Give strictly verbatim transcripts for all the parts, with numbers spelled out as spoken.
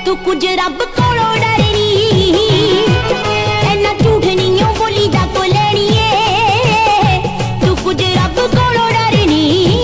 तू कुछ रब कोलों डरनी, इन्ना झूठ नहीं ओ बोली दा को लेनी है। तू कुछ रब कोलों डरनी।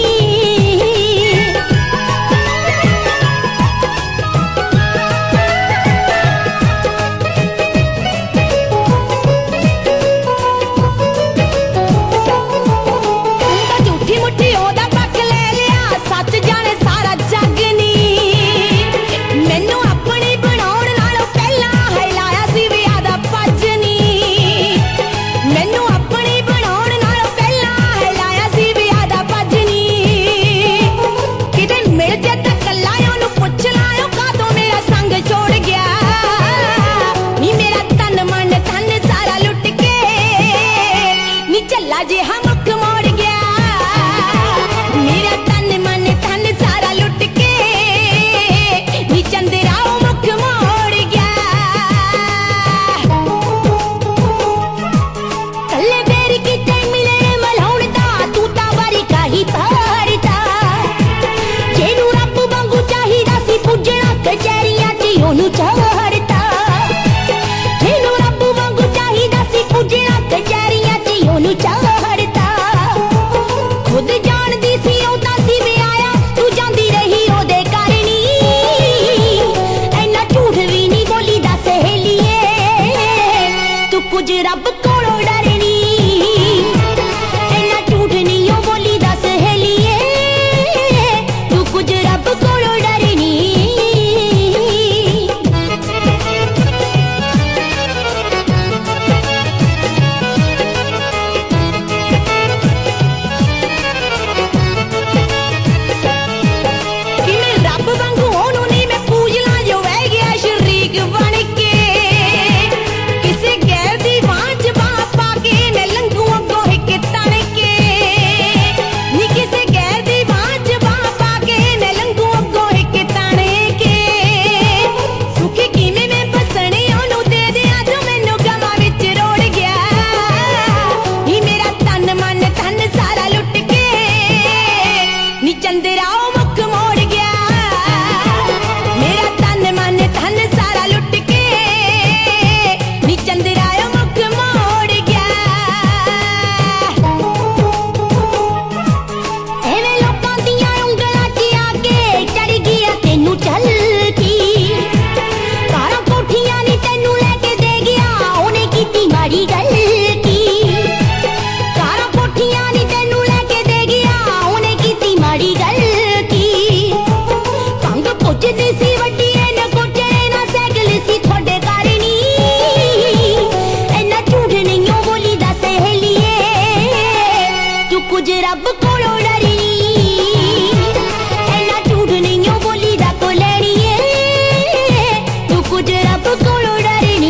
झूठी मुठी ओदा पक ले लिया, सच जाने सारा जग नी। मैनू अपनी बनाउण नालों पहलां हिलाया सी विआह दा पज नी। मैनू अपनी बनाउण नालों पहलां हिलाया सी विआह दा पज नी। किते मिल जे तां कल्ला ओनू पुछ लायो कादों मेरा संग छोड़ गया। नी मेरा तन मन धन सारा लुट के, नी झल्ला जिहा मुख मोड़ गया। मेरा तन मन धन सारा लुट के, नी चंद्रा ओ मुख मोड़ गया। कल्ले बेर किते मिले मलाउण दा, तू तां वारी काही भरदा। जेनू रब वांगू चाहिदा सी पुजणा, कचहरियां च ओनू चढ़दा। जेनू रब वांगू चाहिदा सी पुजणा, कचहरियां च ओनू चढ़दा। खुद जानदी सी औंदा सी विआया, तू जांदी रही ओदे कारणी। इन्ना झूठ भी नहीं बोली दा सहेलिए, तू कुछ रब कोलों डरनी। इन्ना झूठ नहीं ओ बोली दा सहेलिए, तू कुछ रब कोलों डरनी। कि मैं रब वांगू ओनू नहीं मैं पूज ला, जो वह गया शरीक बन के। किसे गैर दी बांझ बांह पा के मैं लंघू अगों हिक तन के। नी किसे गैर दी बांझ बांह पा के मैं लंघू अगों हिक तन के। सुखी किवें मैं बसने ओनू दे दिया, जो मैनू गवां विच रोड़ गया। नी मेरा तन मन धन सारा लुट के, नी चंद्रा ओ मुख मोड़ गया। मेरा तन मन धन सारा लुट के, नी चंद्रा ओ मुख मोड़ गया। एवें लोकां दियां उंगलां च आके चढ़ गया तैनू चलकी। कारां कोठियां नी तैनू लैके दे गया, ओने कीती माड़ी गल की। कारां कोठियां नी तैनू लैके दे गया, ओने कीती माड़ी गल की। भंग पुੱਜਦੀ ਸੀ ਵੱਡੀਏ ਨੇ ਕੋਚੇ ਨਾ ਸੈਗਲ ਸੀ ਤੁਹਾਡੇ ਕਾਰਣੀ। ਇੰਨਾ ਝੂਠ ਨਹੀਂ ਓ ਬੋਲੀ ਦਾ ਸਹੇਲੀਏ, ਤੂੰ ਕੁਝ ਰੱਬ ਕੋਲੋਂ ਡਰਨੀ। ਇੰਨਾ ਝੂਠ ਨਹੀਂ ਓ ਬੋਲੀ ਦਾ ਕੋ ਲੈਣੀਏ, ਤੂੰ ਕੁਝ ਰੱਬ ਕੋਲੋਂ ਡਰਨੀ।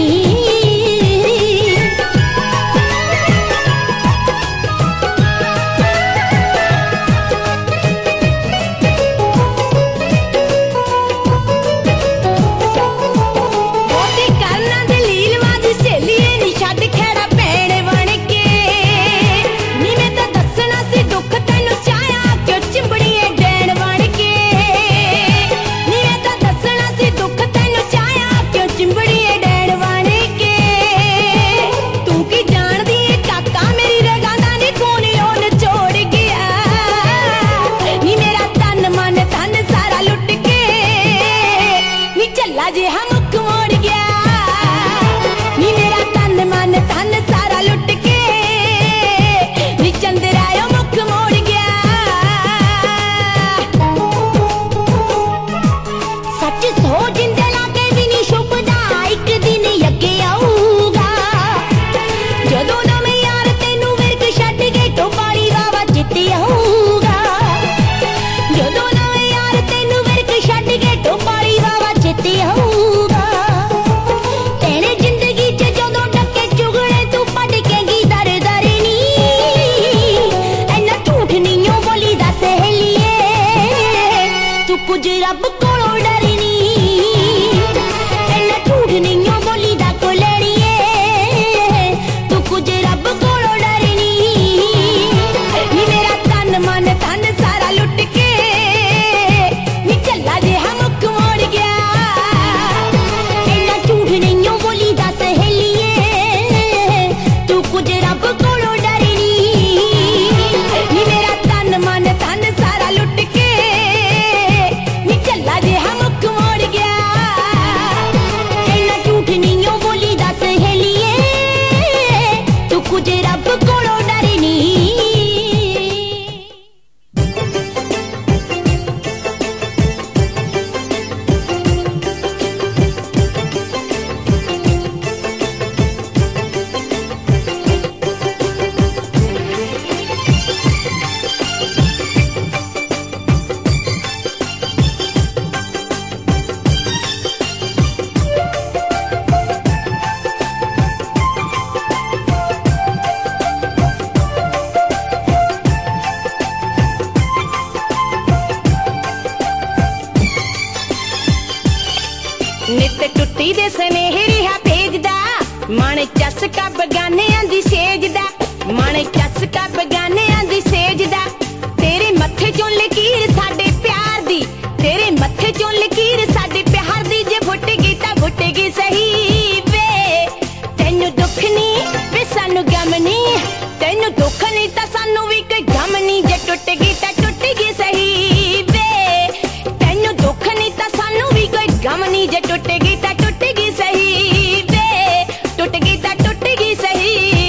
ਬਹੁਤੀ ਕਰਨਾ ਦਲੀਲਬਾਜ਼ ਸਹੇਲੀਏ ਨੀ ਛੱਡ ਖੈੜਾ ਭੈਣ ਬਣ ਕੇ। ਨੀ ਮੈਂ ਤਾਂ ਦੱਸਣਾ ਸੀ ਦੁੱਖ ਤੈਨੂੰ ਚਾਹਿਆ, ਕਿਉਂ ਚਿੰਬੜੀਏ ਡੈਣ ਬਣ ਕੇ। ਨੀ ਮੈਂ ਤਾਂ ਦੱਸਣਾ ਸੀ ਦੁੱਖ ਤੈਨੂੰ ਚਾਹਿਆ, ਕਿਉਂ ਚਿੰਬੜੀਏ ਡੈਣ ਬਣ ਕੇ। ਤੂੰ ਕੀ ਜਾਣਦੀ ਏ ਕਾਕਾ ਮੇਰੀ ਰਗਾਂ ਦਾ ਨੀ ਖੂਨ ਉਹ ਨਿਚੋੜ ਗਿਆ। ਨੀ ਮੇਰਾ ਤਨ ਮਨ ਧਨ ਸਾਰਾ ਲੁੱਟ ਕੇ, ਨੀ ਝੱਲਾ ਜਿਹਾ ਮੁੱਖ ਮੋੜ ਗਿਆ। ਨੀ ਮੇਰਾ ਤਨ ਮਨ ਧਨ ਸਾਰਾ ਲੁੱਟ ਕੇ, ਨੀ ਚੰਦਰਾ ਓ ਮੁੱਖ ਮੋੜ ਗਿਆ। ਸੱਚ ਸੋ ਜਿੰਦੇ ਲਾਗੇ ਵੀ ਨੀ ਸ਼ੁਭਦਾ, ਇੱਕ ਦਿਨ ਅੱਗੇ ਆਊਗਾ। ਜਦੋਂ ਨਵੇਂ ਯਾਰ ਤੈਨੂੰ ਵਿਰਕ ਛੱਡ ਕੇ ਟੋਪਾਲੀ ਵਾਵਾ ਜਿੱਤੇ ਆਊਗਾ। ਜਦੋਂ ਨਵੇਂ ਯਾਰ ਤੈਨੂੰ ਵਿਰਕ ਛੱਡ ਕੇ ਟੋਪਾਲੀ ਵਾਵਾ ਜਿੱਤੇ ਆਊਗਾ। नित टुट्टी दे स्नेह रिहा भेजदा मन चसका बगानियां दी सेजदा मन चसका बगानियां दी सेजदा तेरे मत्थे चों लकीर साडे प्यार दी तेरे मत्थे चों लकीर साडे प्यार दी जे फुट गई तां फुट गई सही वे तैनू दुख नहीं वे सानू गम नहीं तैनू दुख नहीं तां सानू भी कोई गम नहीं जे टुट गई तां टुट गई सही वे तैनू दुख नहीं तां सानू भी कोई गम नहीं जे टुट गई तां टुट गई सही वे टुट गई तां टुट गई सही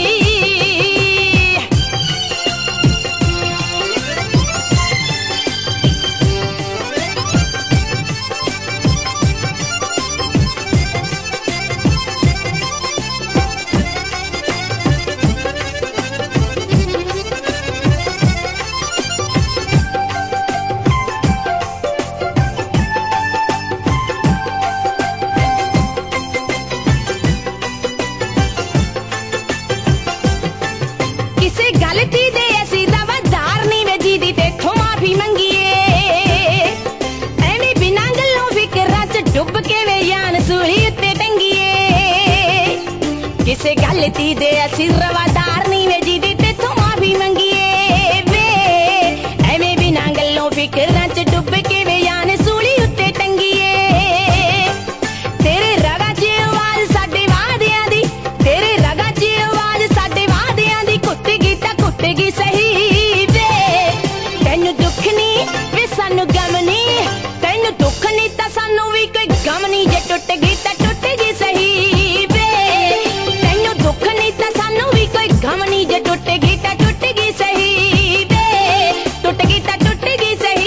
गलती दे असी रवादार नहीं वे जी दी तेथों माफी मंगीए एवें बिना गल्लों फिकरां च डुब के वे यान सूली उत्ते टंगीए किसे गलती दे असी रवादार नहीं वे जी दी तेथों माफी मंगीए वे एवें बिना गल्लों फिकरां च डुब के वे यान सूली उत्ते टंगीए तेरे रगा च आवाज साडे वादियां दी तेरे रगा च आवाज साडे वादियां दी कुट गई तां कुट गई सही वे तैनू दुख नहीं वे सानू गम नहीं तैनू दुख नहीं तां सानू भी कोई गम नहीं जे टुट गई तां टुट गई सही वे तैनू दुख नहीं तां सानू भी कोई गम नहीं जे टुट गई तां टुट गई सही वे टुट गई तां टुट गई सही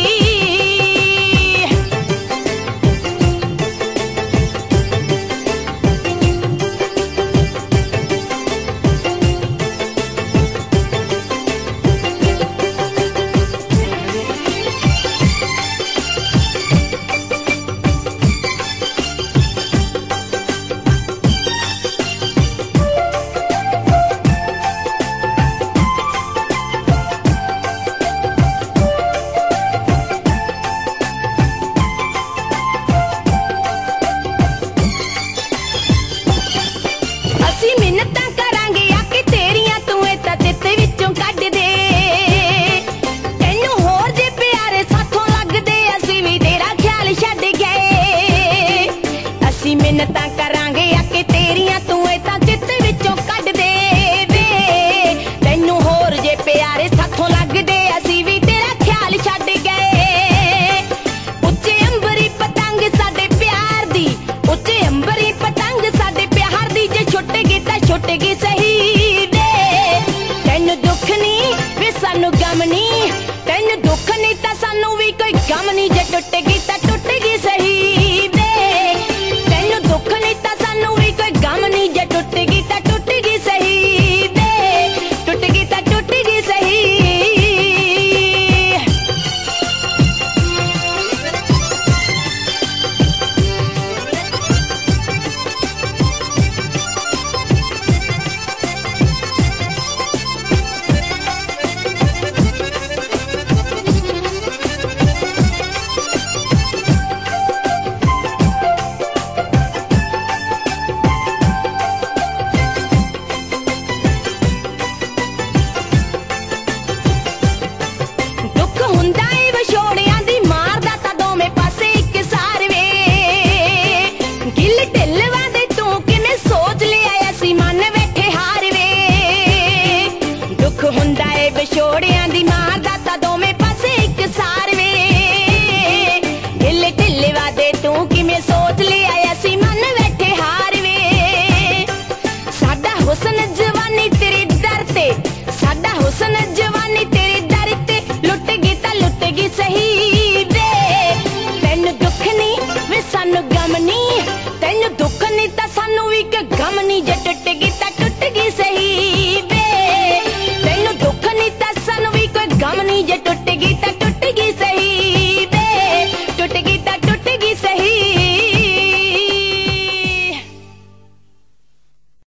ਅਸੀਂ ਮਿੰਨਤਾਂ ਕਰਾਂਗੇ ਆਕੇ ਤੇਰੀਆਂ ਤੂੰ ਇਹ ਤਾਂ ਚਿੱਤ ਵਿੱਚੋਂ ਕੱਢ ਦੇ ਤੈਨੂੰ ਹੋਰ ਜੇ ਪਿਆਰੇ ਸਾਥੋਂ ਲੱਗਦੇ ਅਸੀਂ ਵੀ ਤੇਰਾ ਖਿਆਲ ਛੱਡ ਗਏ ਅਸੀਂ ਮਿੰਨਤਾਂ ਕਰਾਂ